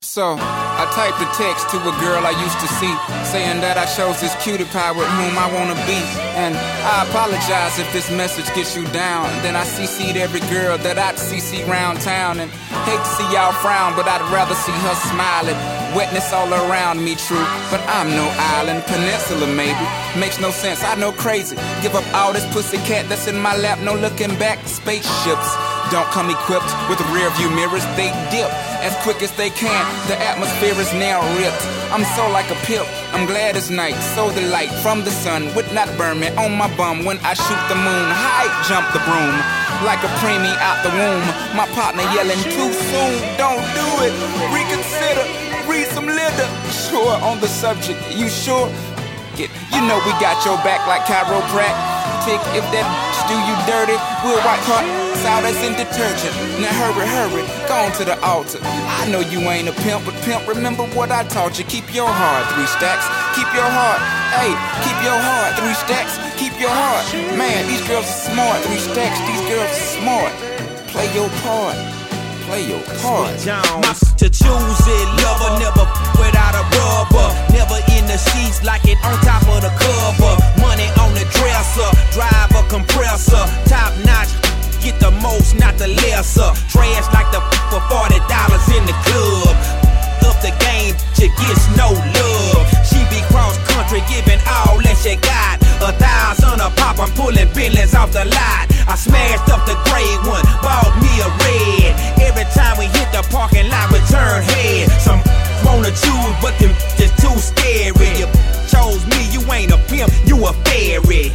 So, I typed a text to a girl I used to see, saying that I chose this cutie pie with whom I wanna be. And I apologize if this message gets you down. Then I CC'd every girl that I'd CC round town. And hate to see y'all frown, but I'd rather see her smiling. Wetness all around me, true, but I'm no island, peninsula maybe. Makes no sense, I know crazy. Give up all this pussycat that's in my lap, no looking back. Spaceships don't come equipped with rear view mirrors, they dip as quick as they can. The atmosphere is now ripped. I'm so like a pimp, I'm glad it's night. So the light from the sun would not burn me on my bum when I shoot the moon. High jump the broom like a preemie out the womb. My partner yelling too soon, don't do it, reconsider, read some litter. Sure on the subject, you sure? You know we got your back like chiropractic. If that do you dirty, we'll wipe her out as in detergent. Now hurry, go on to the altar. I know you ain't a pimp, but pimp, remember what I taught you. Keep your heart, 3 stacks. Keep your heart, hey, keep your heart, 3 stacks. Keep your heart, man, these girls are smart. 3 stacks, these girls are smart. Play your part. Play your part. To choose it, lover, never without a rubber. Never in the sheets like it on top of the cover. Money on the dresser, drive a compressor. Top notch, get the most, not the lesser. Trash like the for $40 in the club. Up the game, she gets no love. She be cross country, giving all that she got. 1,000 a pop, I'm pulling billions off the lot. I smashed up the gray one, bought me a red. Every time we hit the parking lot, we turn head. Some wanna choose, but them just too scary. You chose me, you ain't a pimp, you a fairy.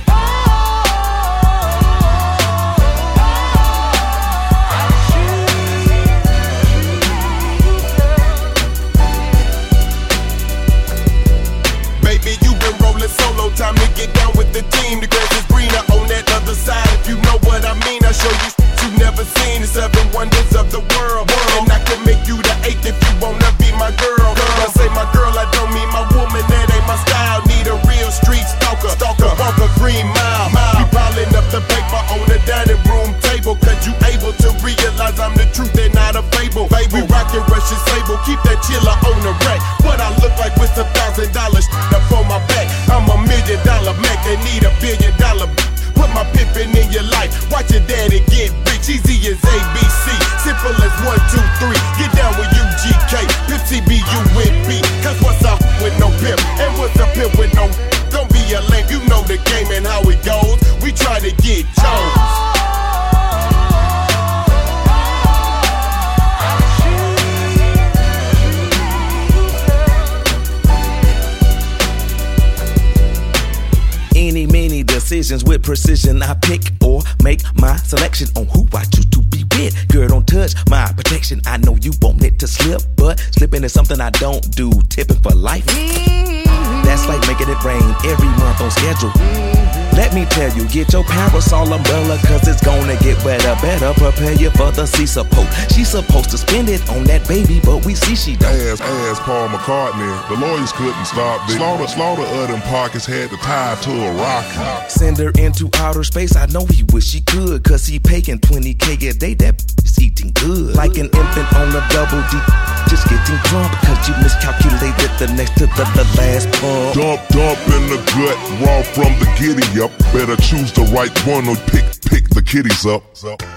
Baby, you been rolling solo, time to get down with the team. The grass is greener on that other side, if you know what I mean. I show you you've never seen, the 7 wonders of the world. And I can make you the 8th if you wanna be my girl. I say my girl, I don't mean my woman, that ain't my style. Need a real street stalker, walk a green mile. We piling up the paper on the dining room table, cause you able to realize I'm the truth and not a fable. We rockin' Russian Sable, keep that chiller on the rack. What I look like with $1,000 up on my back. I'm $1 million Mac, they need $1 billion. Put my pimpin' in your life, watch your daddy get rich. Easy as ABC, simple as 1, 2, 3. Get down with UGK, Pimp CBU with B. Cause what's up with no pimp, and what's a pimp with no? Don't be a lame, you know the game and how it goes. We try to get Jones. Many decisions with precision. I pick or make my selection on who I choose to be with. Girl, don't touch my protection. I know you want it to slip, but slipping is something I don't do. Tipping for life. That's like making it rain every month on schedule. Let me tell you, get your parasol umbrella, cause it's gonna get wetter. Better prepare you for the sea support. She's supposed to spend it on that baby, but we see she don't. Ask Paul McCartney, the lawyers couldn't stop this. Slaughter of them pockets had to tie to a rock. Send her into outer space, I know he wish he could, cause he paying $20K a day, that is eating good. Like an infant on a double D, just getting drunk, cause you miscalculated the next to the last pump. Dump in the gut, raw from the giddy up. Better choose the right one or pick the kiddies up.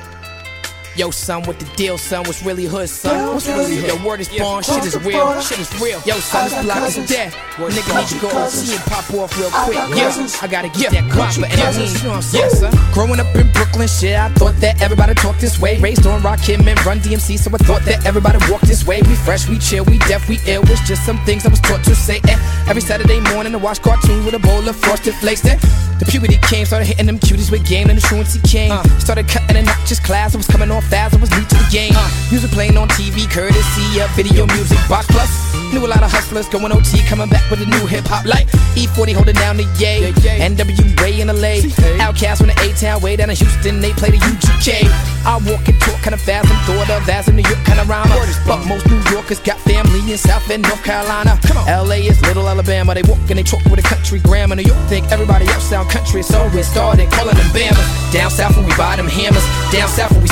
Yo, son, what the deal, son? What's really hood, son? What's really hood? Yo, word is born, shit is real, shit is real. Yo, son, this block is dead. Nigga need to go OC and pop off real quick. Yeah, I gotta get that guap for any means. Yes, sir. Growing up in Brooklyn, shit, I thought that everybody talked this way. Raised on Rakim and Run DMC, so I thought that everybody walked this way. We fresh, we chill, we deaf, we ill. It's just some things I was taught to say. Every Saturday morning, I watch cartoons with a bowl of Frosted Flakes. Then the puberty came, started hitting them cuties with game, and the truancy came. Started cutting and not just class, I was coming off fast, I was new to the game. Music playing on TV, courtesy of Video Music Box Plus. Knew a lot of hustlers going OT, coming back with a new hip-hop like E40 holding down the yay, NWA in LA, Outkast from the A-Town, way down in Houston, they play the UGK. I walk and talk kinda fast, I'm thought of as a New York kind of rhymer, but most New Yorkers got family in South and North Carolina. LA is little Alabama, they walk and they talk with a country grammar. New York think everybody else sound country, so we started calling them Bama. Down south when we buy them hammers, down south when we sell them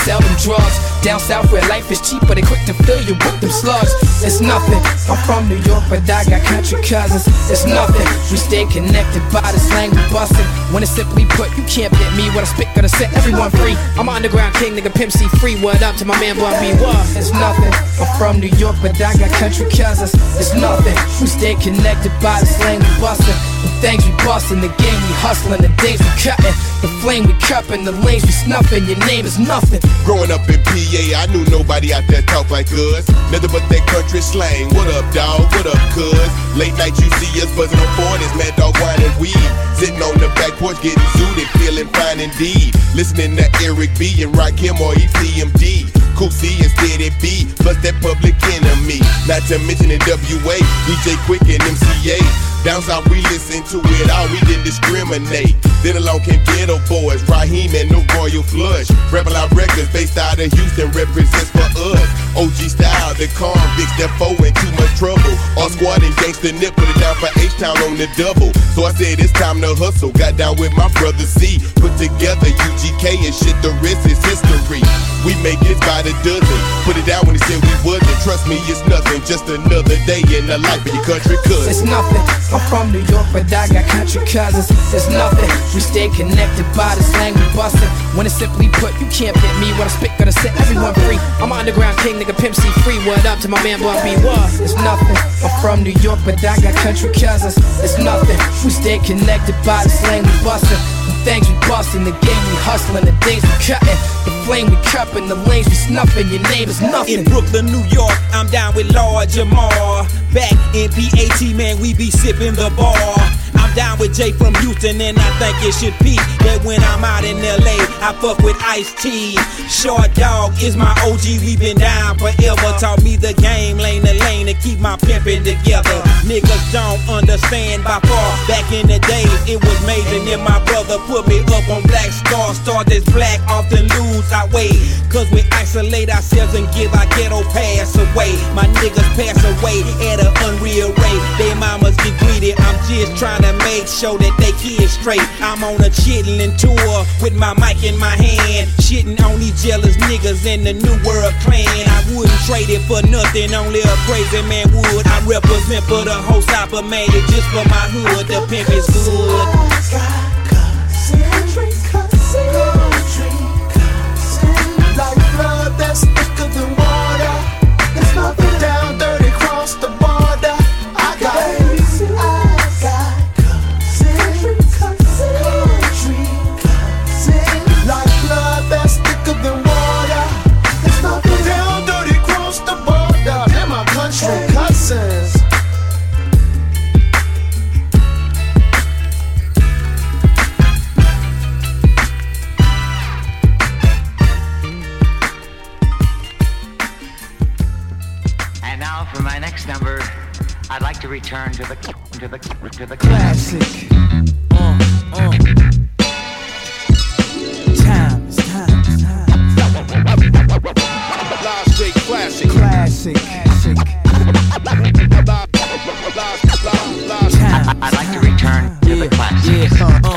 drugs. Down south where life is cheap, but they quick to fill you with them slugs. It's nothing, I'm from New York, but I got country cousins. It's nothing, we stay connected by the slang we bustin'. When it's simply put, you can't get me. What I spit gonna set everyone free. I'm an underground king, nigga, Pimp C free. What up to my man Bun B? What? It's nothing, I'm from New York, but I got country cousins. It's nothing, we stay connected by the slang we bustin'. The things we bustin', the game we hustlin', the days we cuttin', the flame we cuppin', the lanes we snuffin'. Your name is nothing. Growing up in PA, I knew nobody out there talk like us. Nothing but that country slang. What up, dawg? What up, cuz? Late night you see us buzzing on 40s, mad dog wine and weed. Sitting on the back porch getting zooted, feeling fine indeed. Listening to Eric B and Rakim or EPMD. Cool C and Steady B, plus that Public Enemy. Not to mention NWA, DJ Quick and MCA. Down south we listen to it all, we didn't discriminate. Then along came Ghetto Boys, Raheem and the Royal Flush. Rebel Out Records based out of Houston represents for us. OG style, the convicts that foe in too much trouble. All squad and gangsta nip, put it down for H-Town on the double. So I said it's time to hustle, got down with my brother C. Put together UGK and shit, the rest is history. We make it by the dozen, put it down when they said we wasn't. Trust me, it's nothing, just another day in the life of your country cousin. It's nothing, I'm from New York, but I got country cousins. It's nothing, we stay connected by the slang we bustin'. When it's simply put, you can't get me. What I spit gonna set everyone free. I'm an underground king, nigga, Pimp C free. What up to my man Bun B? What? It's nothing, I'm from New York, but I got country cousins. It's nothing, we stay connected by the slang we bustin'. The things we bustin', the game we hustlin', the days we cuttin', the flame we cuppin', the lanes we snuffin'. Your name is nothing. In Brooklyn, New York, I'm down with Lord Jamar. Back in PAT, man, we be sippin' the bar. I'm down with Jay from Houston, and I think it should be that when I'm out in LA, I fuck with Ice-T. Short Dog is my OG, we been down forever. Taught me the game, lane to lane, to keep my pimpin' together. Niggas don't understand by far. Back in the day, it was major, and my brother put me up on Black Star. Stars that's black often lose our way, cause we isolate ourselves and give our ghetto pass away. My niggas pass away at an unreal rate. Their mamas get greedy, I'm just trying to make sure that they kids straight. I'm on a chitlin' tour with my mic in my hand, shitting on these jealous niggas in the New World Clan. I wouldn't trade it for nothing, only a crazy man would. I represent for the whole South, but made it just for my hood. The pimp is good. Like blood that's thicker than water. There's nothing down dirty across the border. I got cousin, like blood that's thicker than water. There's nothing down dirty across the border. They're my country cousins. For my next number, I'd like to return to the classic. Time. Live straight classic. Classic. I'd like to return to the classic.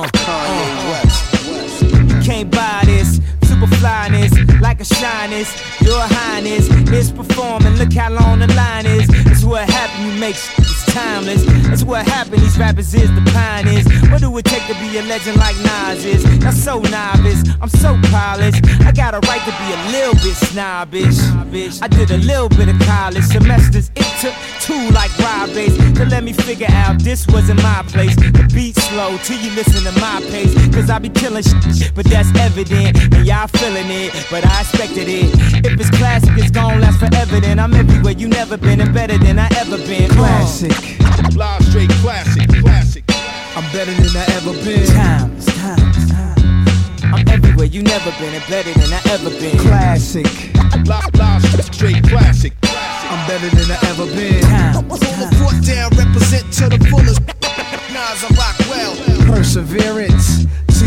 You can't buy this super flyness, like a shyness. Your highness is performing. Look how long the line is. It's what happened. You make it's timeless. That's what happened. These rappers is the pioneers. What do it take to be a legend like Nas is? I'm so novice. I'm so polished. I got a right to be a little bit snobbish. I did a little bit of college semesters. It took 2 like Rob Bass to let me figure out this wasn't my place. The beat's slow till you listen to my pace. Cause I be killing shit, but that's evident. And y'all feeling it, but I expected it. If it's classic, it's gon' last forever. Then I'm everywhere you never been and better than I ever been. Classic. Live straight classic. I'm better than I ever been. Time. I'm everywhere you never been and better than I ever been. Classic. Live straight classic. I'm better than I ever been. Hold the fort down, represent to the fullest. Nas, I rock well. Perseverance. See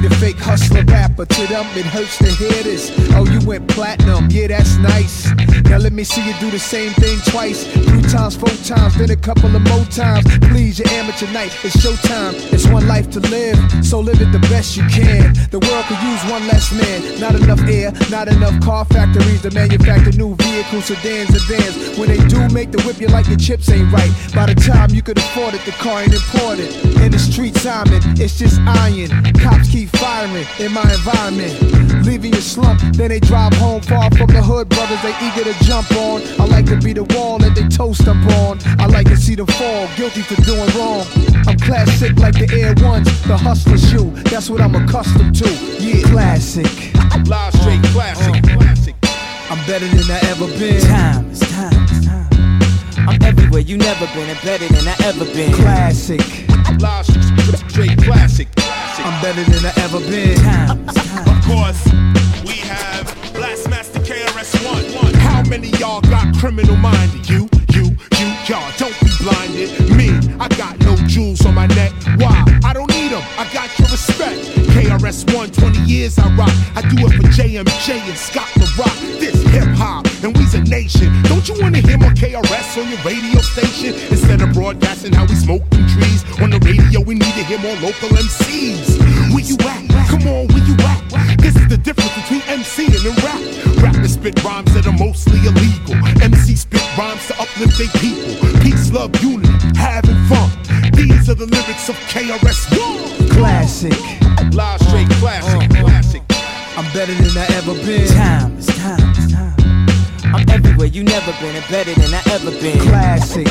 the fake hustler rapper. To them it hurts to hear this. Oh, you went platinum, yeah, that's nice. Now let me see you do the same thing twice. 3 times, 4 times, then a couple of more times. Please, your amateur night, it's showtime. It's one life to live, so live it the best you can. The world could use one less man. Not enough air, not enough car factories to manufacture new vehicles, sedans, and vans. When they do make the whip, you like your chips ain't right. By the time you could afford it, the car ain't imported. In the street, Simon, it's just iron. Cops keep firing in my environment. Leaving your slump, then they drive home far from the hood. Brothers, they eager to jump on. I like to be the wall that they toast up on. I like to see them fall, guilty for doing wrong. I'm classic like the Air Ones, the hustler shoe. That's what I'm accustomed to. Yeah, classic. Live straight classic. Classic. I'm better than I ever been. Time, it's time, it's time. I'm everywhere you never been and better than I ever been. Classic. Live straight classic. I'm better than I ever been. Time, it's time. Of course, we have Blastmaster KRS-One. How many y'all got criminal minded? You, y'all don't be blinded. Me, I got no jewels on my neck. Why? I don't need them. I got your respect. KRS-One, 20 years I rock. I do it for JMJ and Scott the Rock. This hip hop and we's a nation. Don't you wanna hear more KRS on your radio station? Instead of broadcasting how we smoke them trees on the radio, we need to hear more local MCs. Where you at? Come on, where you at? This is the difference between MCing and rap. Rappers spit rhymes that are mostly illegal. MC spit rhymes to uplift their people. Peace, love, unity, having fun. These are the lyrics of KRS-One. Classic. Live straight classic. Classic. I'm better than I ever been. Time, it's time, it's time. I'm everywhere you never been and better than I ever been. Classic.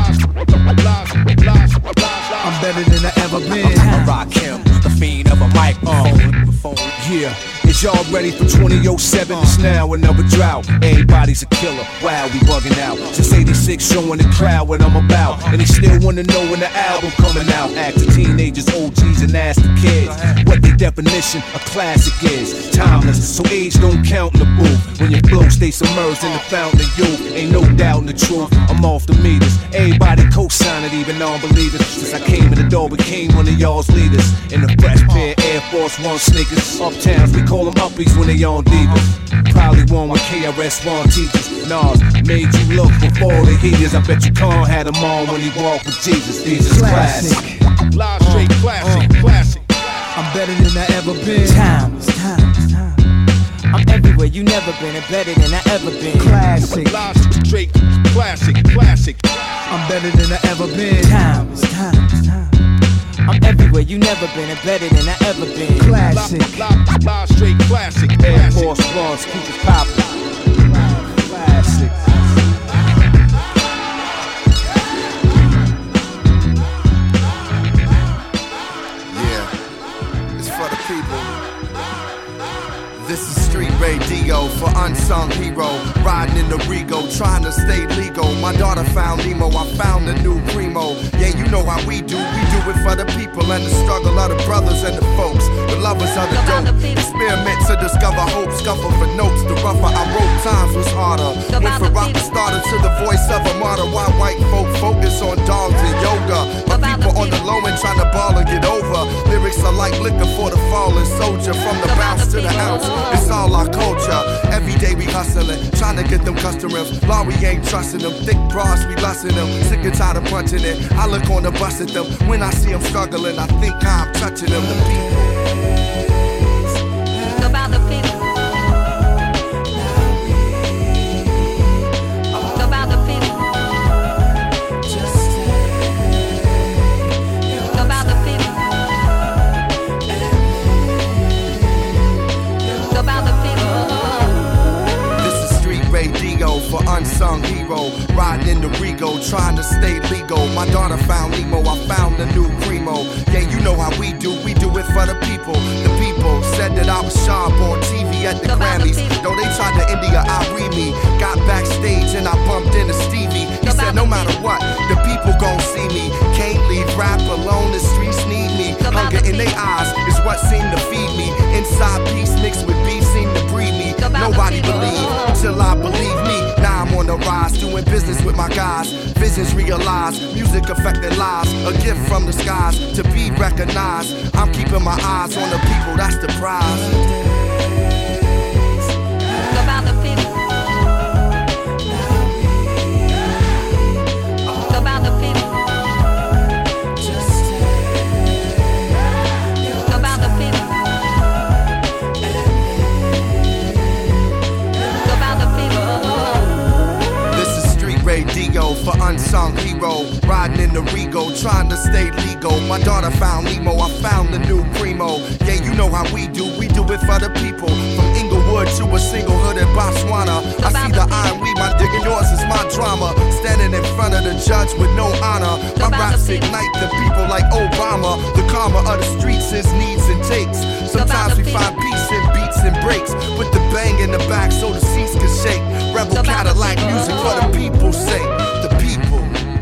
I'm better than I ever been. I rock him, the fiend of a microphone. Yeah, is y'all ready for 2007? It's now another drought. Everybody's a killer. Wow, we bugging out. Since 86, showing the crowd what I'm about. And they still wanna know when the album coming out. Ask the teenagers, OGs, and ask the kids what their definition of classic is. Timeless, so age don't count in the booth. When your flow stays submerged in the fountain of youth, ain't no doubt in the truth. I'm off the meters. Everybody co-sign it, even non-believers. Since I came in the door, became one of y'all's leaders. In the fresh pair, Air Force One sneakers. Uptowns, we call them uppies when they on divas. Probably one with KRS-One teachers. Nas made you look before the heaters. I bet you Khan had them on when he walked with Jesus. These is classic. Live straight classic. Classic. I'm better than I ever been. Time, it's time, it's time. I'm everywhere you never been and better than I ever been. Classic. Live straight classic. Classic. I'm better than I ever been. Time, it's time, it's time. I'm everywhere you never been and better than I ever been. Classic. Live straight classic. Air Force Ones, keep it poppin'. Classic. Yeah, it's for the people. This is Street Radio for Unsung Hero. Riding in the Rego, trying to stay legal. My daughter found Nemo, I found a new Primo. Yeah, you know how we do it for the people and the struggle of the brothers and the folks. The lovers of the dope. Experiment to discover hope, scuffle for notes. The rougher I wrote, times was harder. Went from rock starter to the voice of a martyr. Why white folk focus on dogs and yoga? My people on the low end trying to ball and get over. Lyrics are like liquor for the fallen soldier. From the bounce to the ounce, it's all our culture. Every day we hustling, trying to get them customers. Law, we ain't trusting them. Thick bras, we lusting them. Sick and tired of punching it. I look on the bus at them. When I see them struggling, I think I'm touching them. The people. About the people. About the people. About the people. About the people. This is Street Radio for Unsung Hero. Riding in the Rego, trying to stay legal. My daughter found Nemo, I found a new Primo. Yeah, you know how we do it for the people. The people said that I was sharp on TV at the Grammys. Though they tried to India, I read me. Got backstage and I bumped into Stevie. He said no matter what, the people gon' see me. Can't leave rap alone, the streets need me. Hunger in their eyes is what seemed to feed me. Inside peace mixed with beef seemed to breed me. Nobody believed till I believe me. Now I'm on the rise, doing business with my guys. reasons realized. Music affecting lives, a gift from the skies to be recognized. I'm keeping my eyes on the people, that's the prize. About the people. About the people. About the people. About the people. This is street radio for unsung hero. Riding in the Rego, trying to stay legal. My daughter found Nemo, I found the new Primo. Yeah, you know how we do it for the people. From Inglewood to a single hood in Botswana. I see the iron weed, my dick and yours is my drama. Standing in front of the judge with no honor. My raps ignite the people like Obama. The karma of the streets is needs and takes. Sometimes we find peace in beats and breaks. With the bang in the back so the seats can shake. Rebel Cadillac music for the people's sake. The people.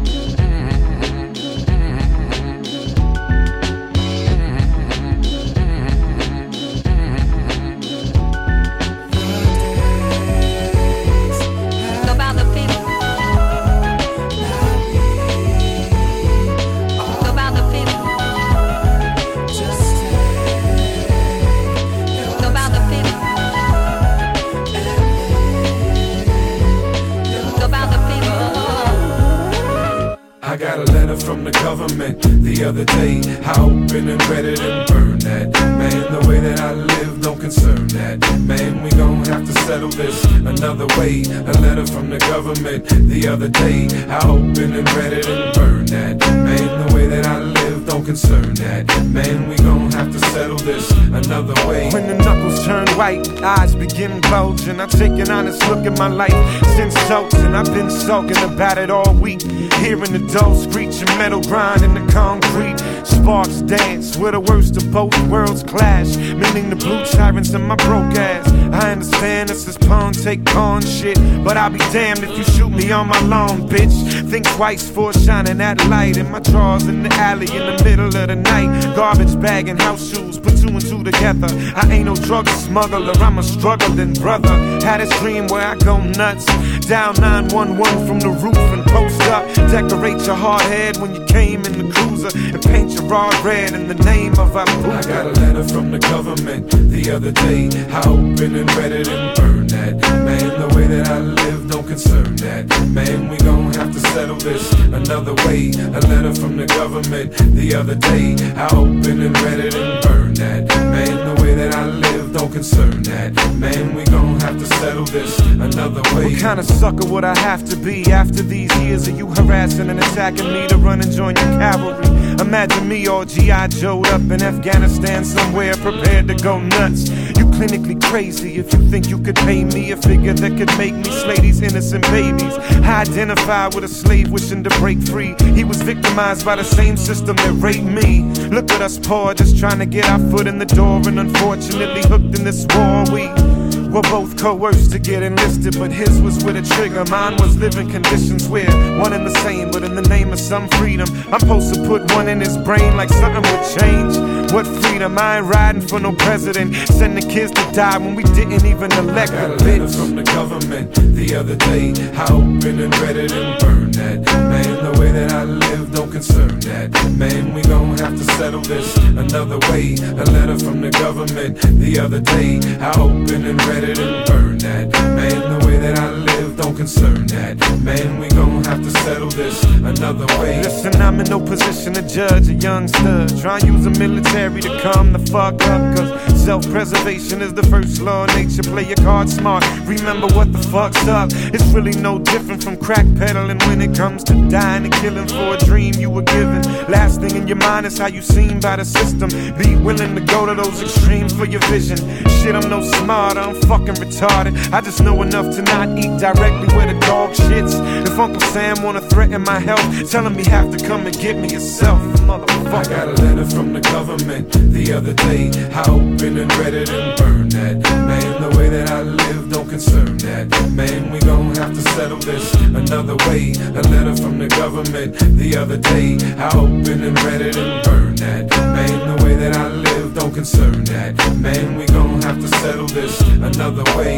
I got a letter from the government the other day. I opened and read it and burned that. Man, the way that I live don't concern that. Man, we gon' have to settle this another way. A letter from the government the other day. I opened and read it and burned that. Man, the way that I live don't concern that. Man, we gon' have to settle this another way. When the knuckles turn white, eyes begin bulging. I take an honest look at my life since and I've been sulking about it all week. Hearing the dull screech and metal grind in the concrete. Sparks dance where the worst of both worlds clash. Meaning the blue tyrants and my broke ass. I understand this is pawn take pawn shit, but I'll be damned if you shoot me on my lawn, bitch. Think twice for shining that light in my drawers in the alley in the middle of the night. Garbage bag and house shoes, put two and two together. I ain't no drug smuggler, I'm a struggling brother. Had a dream where I go nuts. Down 911 from the roof and post up. Decorate your hard head when you came in the cruiser and paint your rod red in the name of Abu. I got a letter from the government the other day. I opened and read it and burned that. Man, the way that I live don't concern that. Man, we gon' have to settle this another way. A letter from the government the other day. I opened and read it and burned that. Man, the way that I live don't concern that. Man, we gon' have to settle this another way. What kind of sucker would I have to be after these years of you harassing and attacking me to run and join your cavalry? Imagine me all G.I. Joe'd up in Afghanistan somewhere prepared to go nuts. You clinically crazy if you think you could pay me a figure that could make me slay these innocent babies. I identify with a slave wishing to break free. He was victimized by the same system that raped me. Look at us poor, just trying to get our foot in the door, and unfortunately hooked in this war. We're both coerced to get enlisted, but his was with a trigger. Mine was living conditions where one and the same, but in the name of some freedom, I'm supposed to put one in his brain like something would change. What freedom? I ain't riding for no president, sending kids to die when we didn't even elect a bitch. I got a letter from the government the other day. I opened and read it and burned that. Man, the way that I live don't concern that. Man, we gon' have to settle this another way. A letter from the government the other day. I opened and read it and burn that. Man, the way that I live don't concern that. Man, we gon' have to settle this another way. Listen, I'm in no position to judge a young stud. Try and use the military to calm the fuck up, cause self-preservation is the first law of nature. Play your cards smart, remember what the fuck's up. It's really no different from crack peddling when it comes to dying and killing for a dream you were given. Last thing in your mind is how you seem by the system. Be willing to go to those extremes for your vision. Shit, I'm no smarter, I'm fucking retarded. I just know enough to not eat directly where the dog shits. If Uncle Sam wanna threaten my health, tell him he have to come and get me yourself, motherfucker. I got a letter from the government the other day. I opened and read it and burned that. Man, the way that I live don't concern that. Man, we gon' have to settle this another way. A letter from the government the other day. I opened and read it and burned that. Man, the way that I live don't concern that. Man, we gon' have to settle this another way.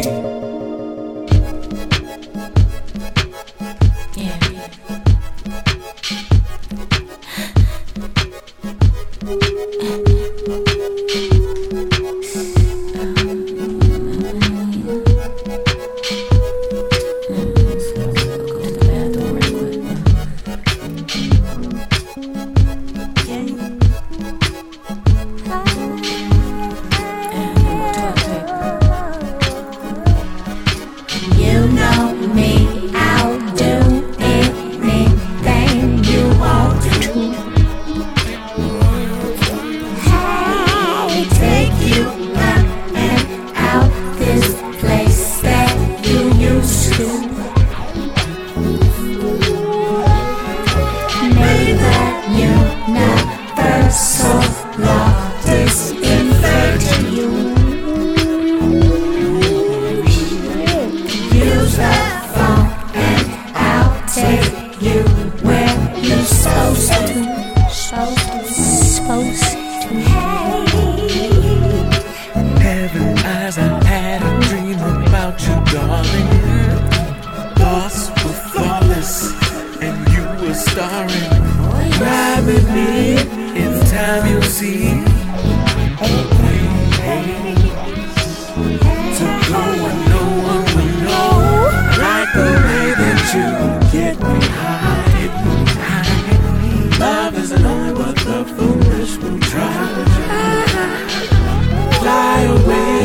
starring. Ride with me, in time you'll see. To go where no one will know. I like the way that you get me high. Love isn't only what the foolish will try. Fly away,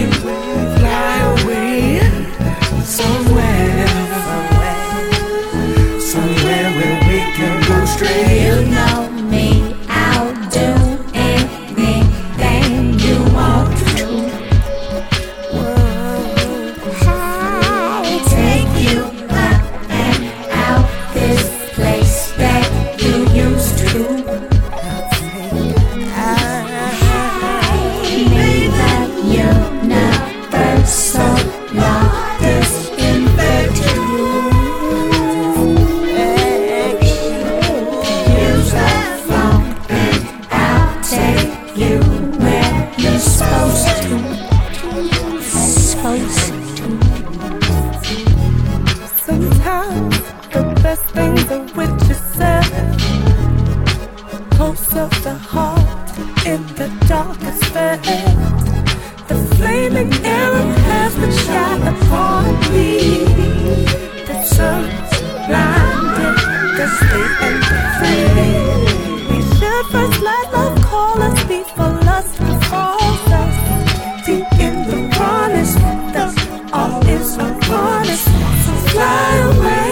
somewhere where we can go straight. You know me, I'll do anything you want to. I'll take you up and out this place that you used to. Made that universal law this infatuation. Use that phone and I'll take you where you're supposed to. Sometimes the best things are with yourself. Close of the heart in the darkest felt. The flaming arrow has been shot upon me. The sun's blinded, the state and the free. We should first let love call us before lust falls us. Deep in the promise, thus all is upon us. So fly away,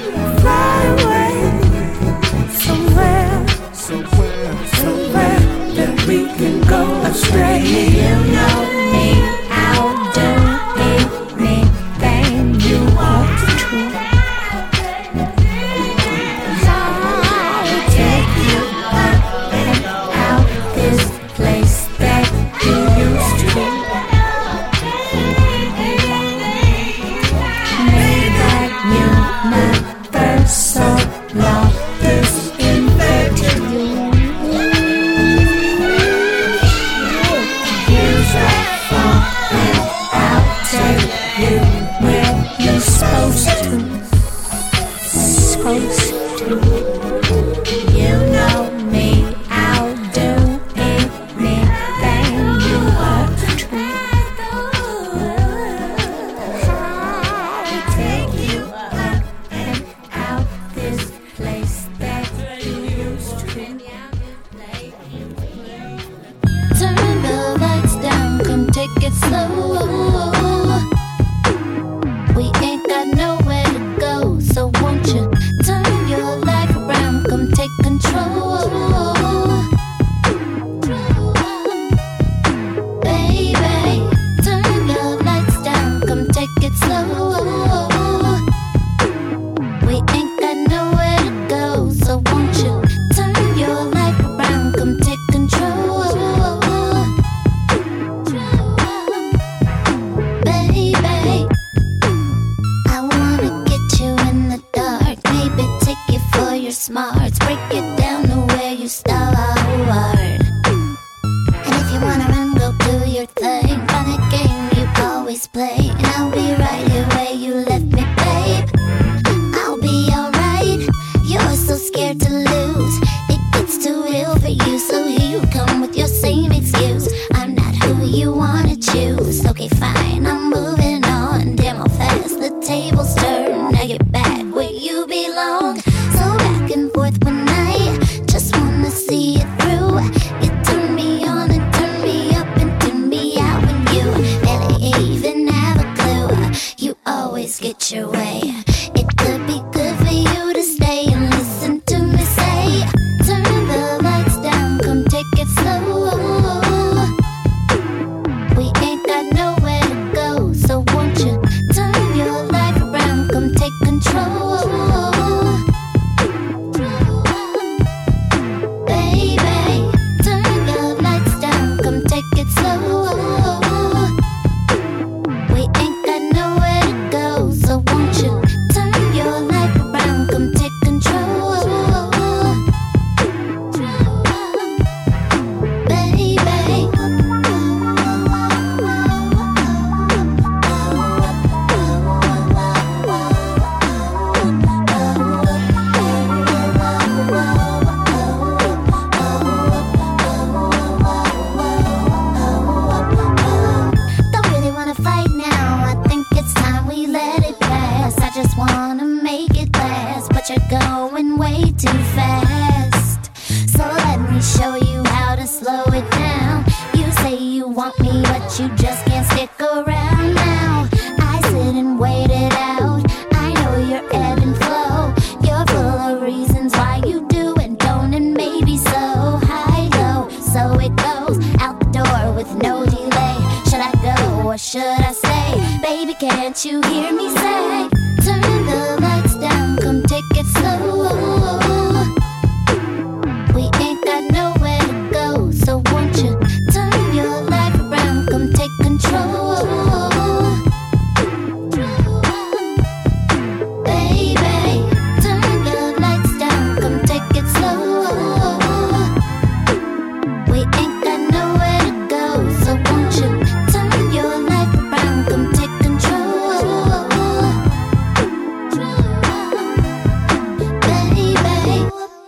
somewhere that we can go astray. You know me, I'll do anything you want to. I'll take you up and out this place that you used to. Made that universal law this infatuation. Use that phone and I'll take you where you're supposed to. You know me, I'll do anything you want to. I'll take you up and out this place that you used to. Turn the lights down, come take it slow. We ain't got nowhere to go, so won't you turn your life around, come take control. Baby, turn your lights down, come take it slow. We ain't got nowhere to go, so won't you turn your life around, come take control. Baby, I wanna get you in the dark, maybe take you for your smarts, break it down to where you start. And if you wanna run, go do your thing, run a game you always play, and I'll be right here where you left me, babe. I'll be alright, you're so scared to lose, it gets too real for you, so here you come with your same excuse. I'm not who you wanna choose, okay fine, I'm moving on, damn how fast the tables turn, now you're back where you belong. So back and forth one night, just wanna see it through. You turn me on and turn me up and turn me out when you barely even have a clue. You always get your way. It could be good for you to stay and listen to me say what you hear me say. Turn the lights down, come take it slow. We ain't got nowhere to go, so won't you turn your life around, come take control. Baby, turn the lights down, come take it slow. We ain't got nowhere to go, so won't you turn your life around, come take control. Baby.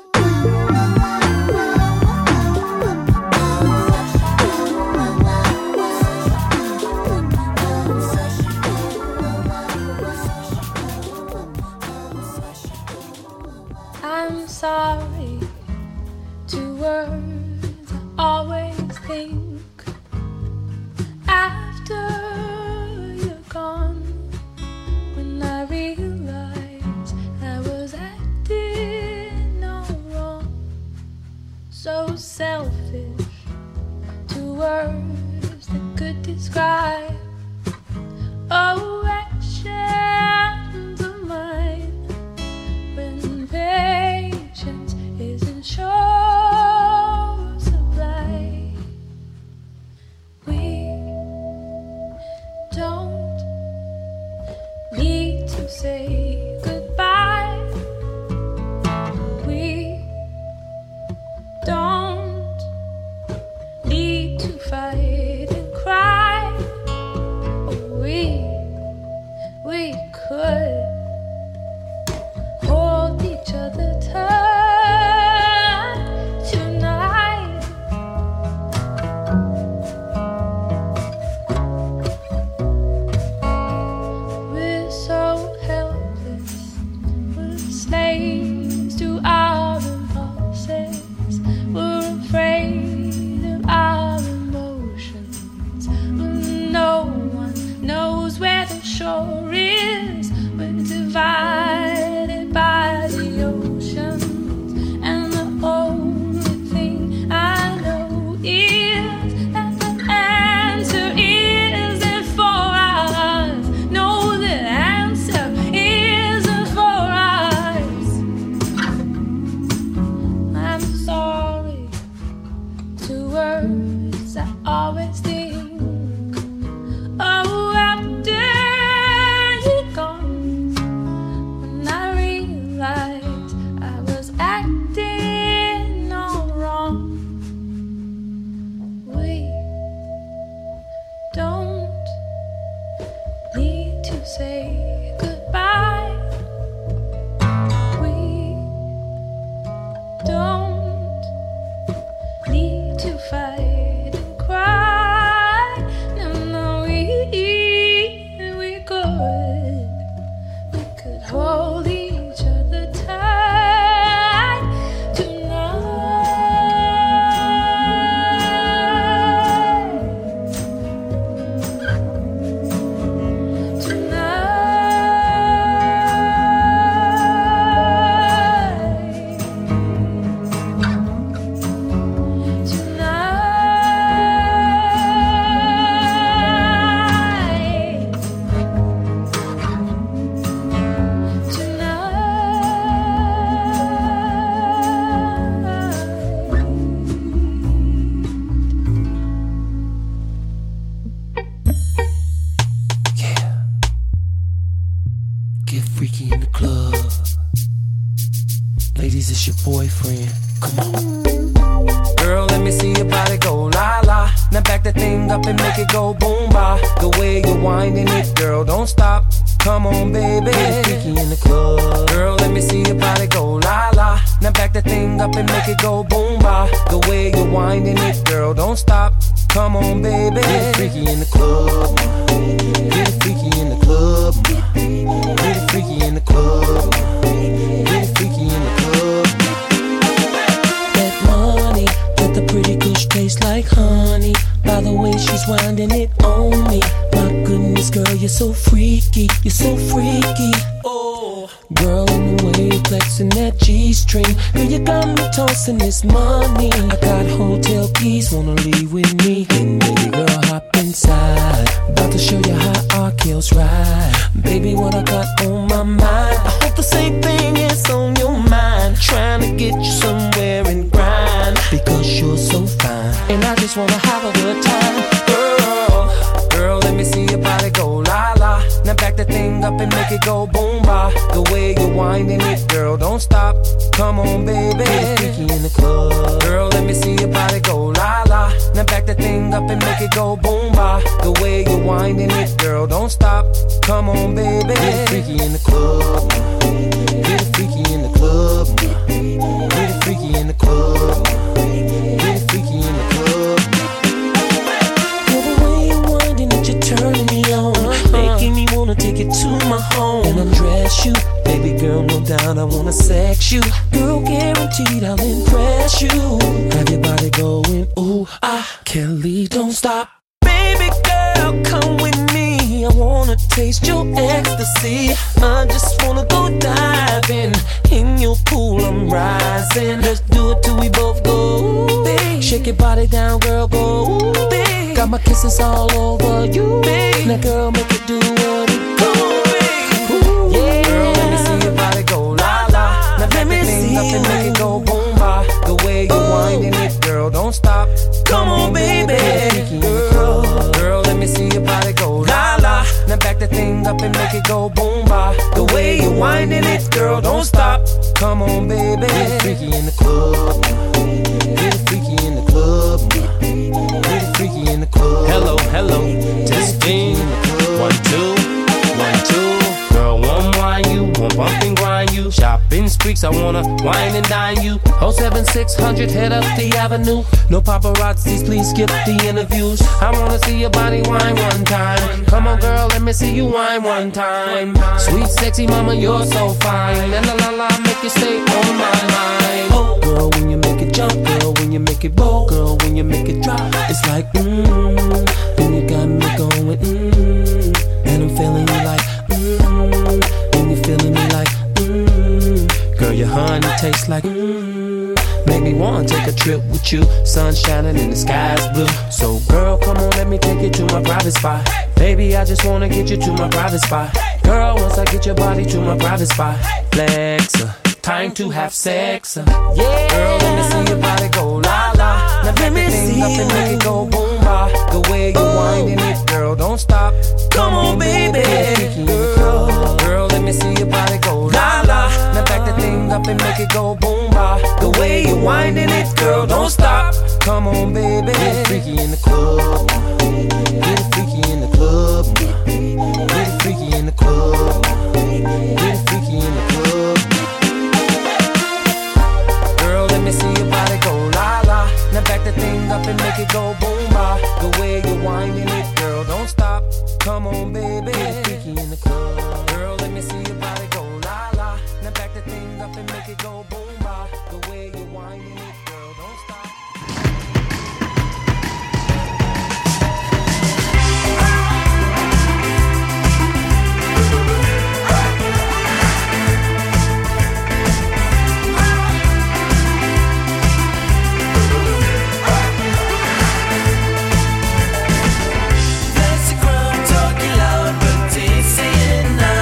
I'm sorry, 2 words I always think after you're gone. When I realize I was acting all wrong, so selfish, 2 words that could describe actions of mine. When patience isn't short supply, we don't need to say goodbye. We don't need to fight and cry. We could hold each other tight tonight. We're so helpless, we're slaves to our impulses. We're afraid of our emotions. No one knows where the shore is. We're divided by the oceans, and the only thing I know is that the answer isn't for us. No, the answer isn't for us. I'm sorry, 2 words I always think. Oh, after you're gone, when I realized I was acting all wrong. We don't need to say goodbye. We don't need to fight and cry. No, we could hold each other tight Get freaky in the club. Ladies, it's your boyfriend. Come on. Girl, let me see your body go la la. Now back that thing up and make it go boom ba. The way you're winding it, girl, don't stop. Come on, baby. Get freaky in the club. Girl, let me see your body go la la. Now back that thing up and make it go boom ba. The way you're winding it, girl, don't stop. Come on, baby. Get freaky in the club. Get freaky in the club. Get freaky in the club. Get freaky in the club. That money, got the pretty kush taste like honey. By the way she's winding it on me. My goodness, girl, you're so freaky. You're so freaky. Oh, girl, in the way you're flexing that G-string. Girl, you got me tossing this money. I got hotel keys, wanna leave with me. And baby girl, hop inside. About to show you how I feels right. Baby, what I got on my mind, I hope the same thing is on your mind. Trying to get you somewhere and grind, because you're so fine, and I just wanna have a good time. Girl, let me see your body go la la. Now back the thing up and make it go boom ba. The way you're winding it, girl, don't stop. Come on, baby. Get freaky in the club. Girl, let me see your body go la la. Now back the thing up and make it go boom ba. The way you're winding it, girl, don't stop. Come on, baby. Get freaky in the club. Get freaky in the club. Get freaky in the club. Get freaky in the club. Girl, the way you're winding it, you're turning me on, making me wanna take it to my home and undress you. Baby girl, no doubt I wanna sex you. Girl, guaranteed I'll impress you. Have your body going, ooh, ah, Kelly, don't stop. Baby girl, come with me. I wanna taste your ecstasy. I just wanna go diving in your pool. I'm rising. Let's do it till we both go. Babe. Shake your body down, girl, go. Babe. Got my kisses all over you. Babe. Now, girl, make it do what it go. Yeah. Girl, let me see your body go la la. Now back the thing up and make it go boom ba. The way you're winding it, girl, don't stop. Come on, baby. Girl, let me see your body go la la. Now back the thing up and make it go boom ba. The way you're winding it, girl, don't stop. Come on, baby. Get freaky in the club. Get freaky in the club. Get freaky in the club. Hello, testing. 1, 2, 1, 2. Girl, one wine you, one bump and grind you. Shopping streaks, I wanna wine and dine you. 07600, head up the avenue. No paparazzis, please skip the interviews. I wanna see your body wine one time. Come on, girl, let me see you wine one time. Sweet, sexy mama, you're so fine. And la make you stay on my mind. Oh, girl, when you make it jump, girl, when you make it roll, girl, when you make it drop, it's like and you got me going and I'm feeling you like and you feeling me like Girl, your honey tastes like Make me wanna take a trip with you. Sun shining and the sky's blue. So girl, come on, let me take you to my private spot. Baby, I just wanna get you to my private spot. Girl, once I get your body to my private spot, flex, time to have sex. Yeah, girl, let me see your body go la la. Now let me see up and make it go boom ba. The way you winding it, girl, don't stop. Come on, baby. Girl, let me see your body go la la. Now back the thing up and make it go boom ba. The way you winding it, girl, don't stop. Come on, baby. Get freaky in the club. Get freaky in the club. Get freaky in the club. Get freaky in the club. Girl, let me see your body go la la. Now back the thing up and make it go boom ba. The way you winding it, girl, don't stop. Come on, baby. Get freaky in the club. Girl, let me see your body go la la. Now back the thing up and make it go boom ba. The way you winding it, girl, don't stop. Fancy crowd talking loud, but they saying nah.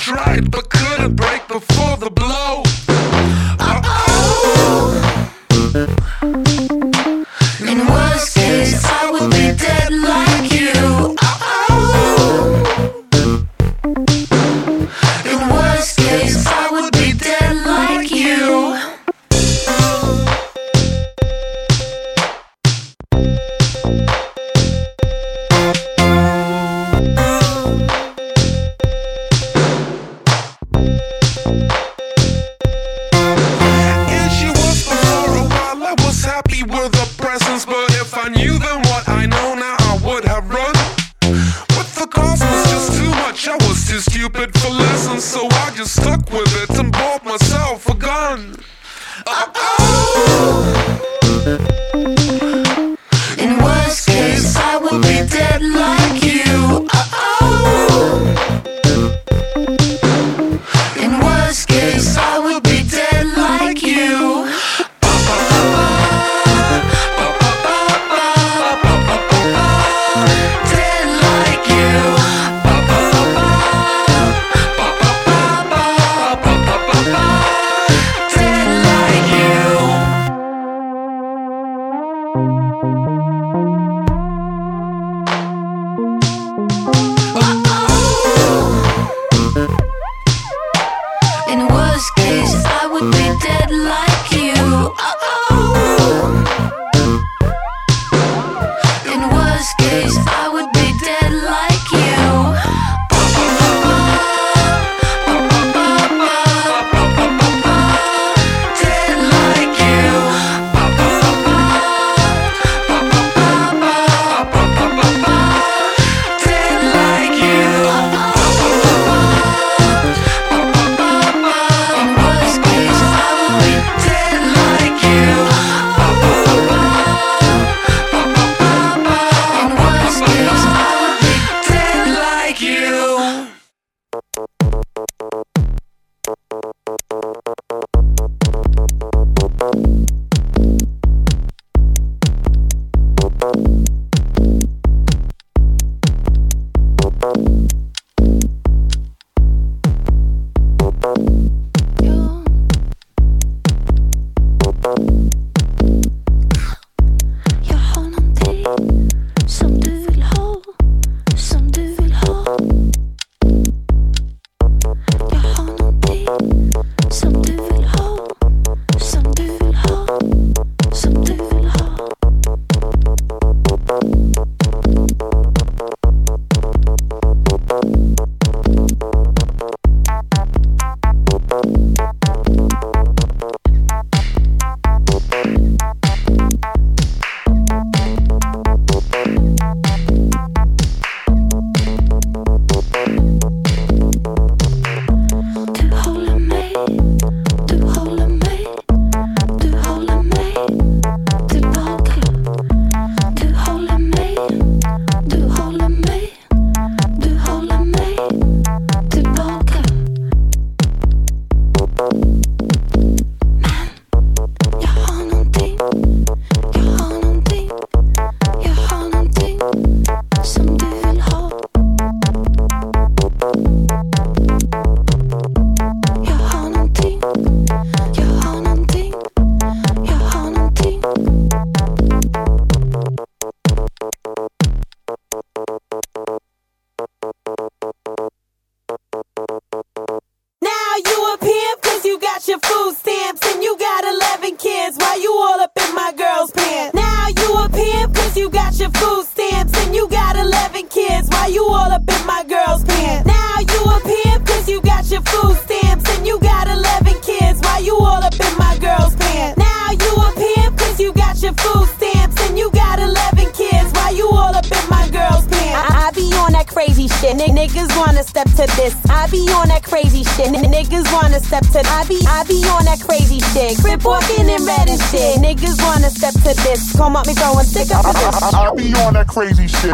tried but couldn't break before the blow. In worst case, I would be dead like you. In worst case, I would be dead like you. And she was for a while, I was happy with her presence. But if I knew then what I know now, I would have run. But the cost was just too much, I was too stupid for lessons. So I just stuck with it and bought myself a gun. In worst case, I would be dead like you. In worst case, I would be dead like you. Dead like you. Dead like you. In worst case, I would be dead like you. In worst case, I would be dead like you. Dead like you. Dead like you. In worst case, I would be dead like you. In worst case, I would be dead like you. Jag har någonting som du vill ha, som du vill ha. Jag har någonting som du vill ha, som du vill ha, som du vill ha. Du håller mig, du håller mig, du håller mig tillbaka. Du håller mig, du håller mig, du håller mig tillbaka. Men jag har någonting, jag har någonting, jag har någonting som du vill ha. Jag har någonting, jag har någonting, jag har någonting. Now you a pimp cause you got your food stamps and you got 11 kids while you all up in my girl's pants. Now you a pimp cause you got your food stamps and you got 11 kids while you all up in my girl's pants. Now you a pimp cause you got your food stamps and you got 11 kids while you all up in my girl's pants. Now you a pimp cause you got your food stamps and you got 11 kids while you all up in my girl's pants. I be on that crazy shit. Niggas wanna step to this. I be on that crazy shit. Niggas wanna step to. I be on that crazy shit. Crip walking in red and shit. Niggas wanna step to this. Come up me throwing stick up to this. I be on that crazy shit.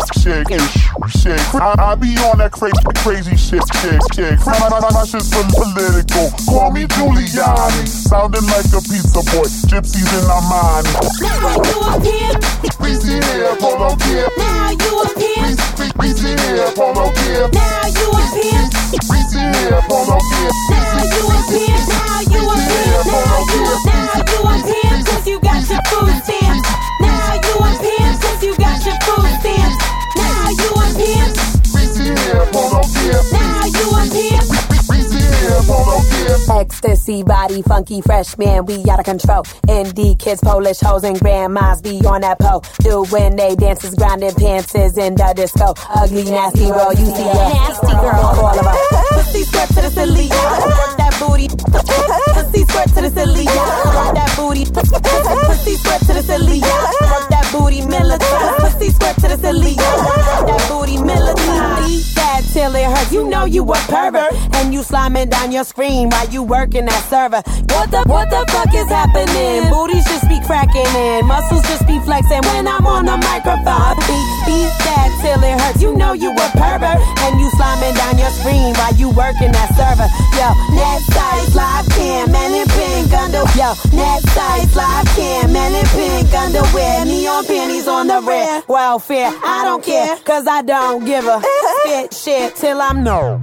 I be on that crazy shit. My shit's political. Call me Giuliani. Sounding like a pizza boy. Gypsies in Armani. Now you a pimp. Breezy hair, polo gear. Now you a pimp. Breezy hair, polo gear. Now you a pimp. Breezy hair. you a pimp, now you a pimp, now you a pimp, cause you got your food stamps. Now you a pimp, cause you got your food stamps. Now you a pimp. Now you a pimp. Ecstasy, body, funky, fresh man, we out of control. Indie kids, Polish hoes, and grandmas be on that pole. Doing they dances, grinding pants is in the disco. Ugly, nasty girl, you see a nasty girl. All of us. Pussy squirt to the silly, work that booty. Pussy squirt to the silly, work that booty. Pussy squirt to the silly, work that booty militant. Pussy squirt to the silly, work that booty militant. Eat that till it hurts. You know you a pervert, and you sliming down your screen while you working that server. What the fuck is happening? Booties just be cracking in, muscles just be flexing when I'm on the microphone. Beat that till it hurts. You know you a pervert, and you sliming down your screen while you working that server. Yo, next size, live cam, man in pink underwear. Yo, next size, live cam, man in pink underwear. Neon panties on the rear. Welfare, I don't care, cause I don't give a spit shit till I'm no.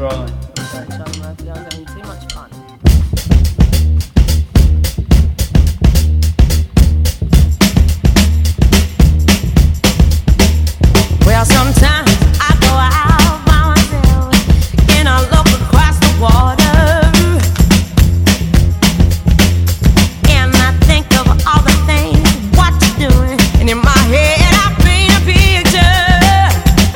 Right. Don't Charlie Murphy, I was having too much fun. Well, sometimes I go out by myself and I look across the water and I think of all the things what you're doing, and in my head I paint a picture.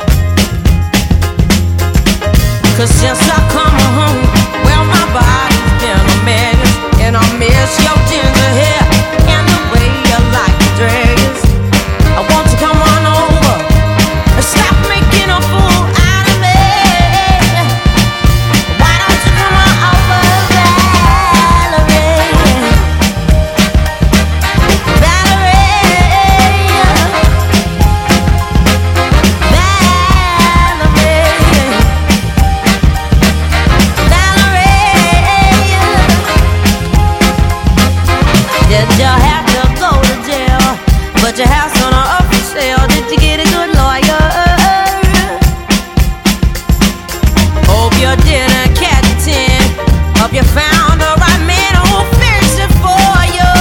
'Cause since I come home, well, my body's been a mess, and I miss your ginger hair and the way you like to dress. I want you to come on over and stop making a fool out of me. Why don't you come on over, Valerie? Did you have to go to jail? But your house on a up for sale. Did you get a good lawyer? Hope you didn't catch a 10. Hope you found the right man who'll fix it for you.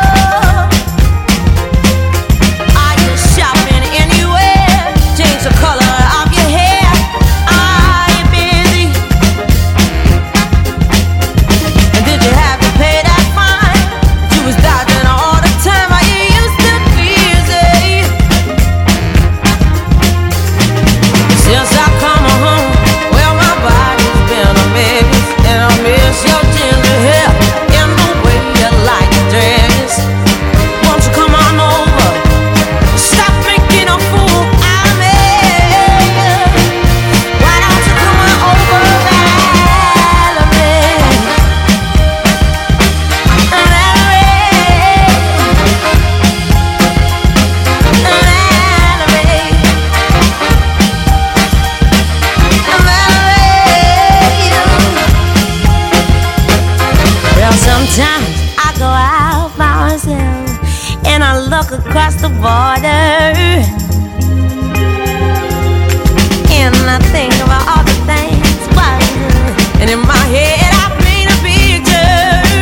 Are you shopping anywhere? Change the color of your hair. Are you busy? And did you have to pay that fine? You was dodging all the time. Are you used to busy? Since I come home, well, my body's been a mess, and I miss your ginger hair and the way you like to dress. Won't you come on over? Stop making a fool out of me. Why don't you come on over, Valerie? Well, sometimes I go out by myself and I look across the border and I think about all the things what I do. And in my head I paint a picture.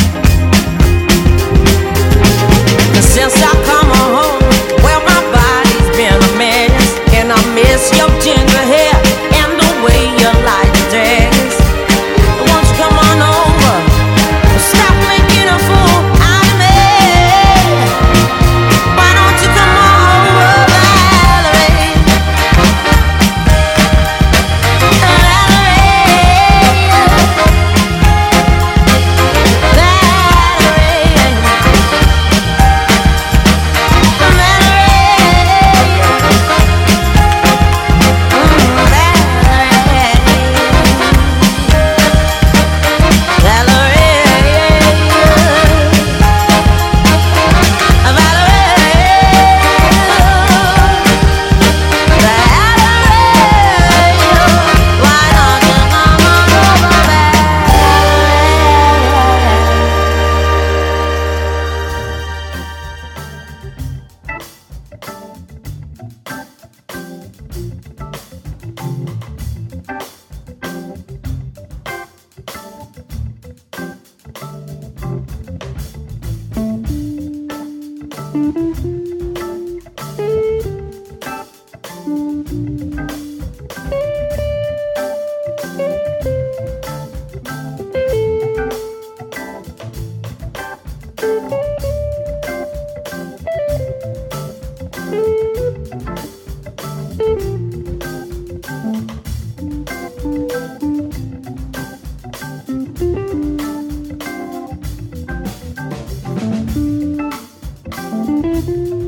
'Cause since I come home, well, my body's been a mess, and I miss your ginger hair and the way you like to dress. Won't you come on over? Stop making a fool out of me. Why don't you come on over, Valerie? Thank you.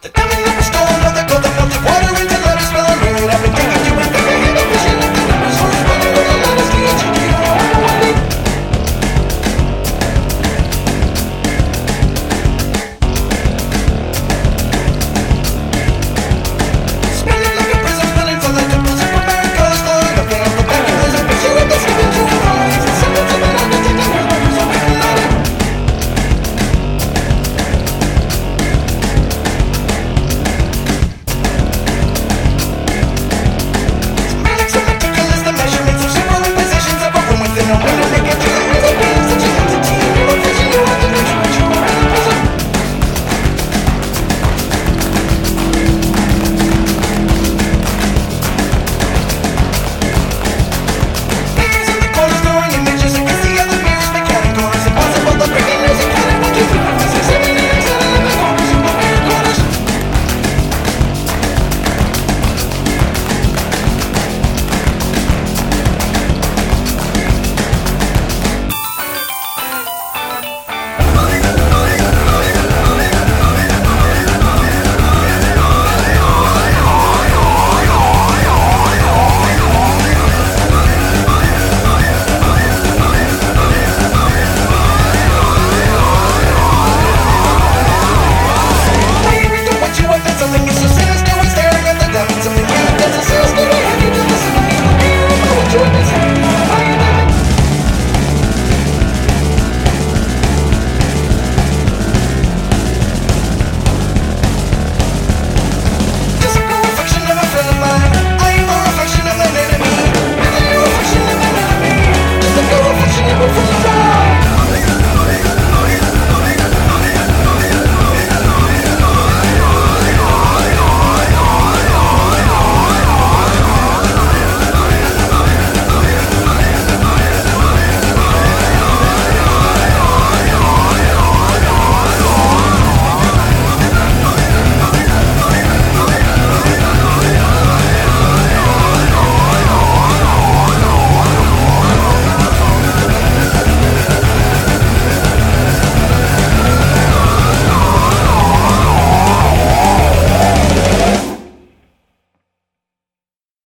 The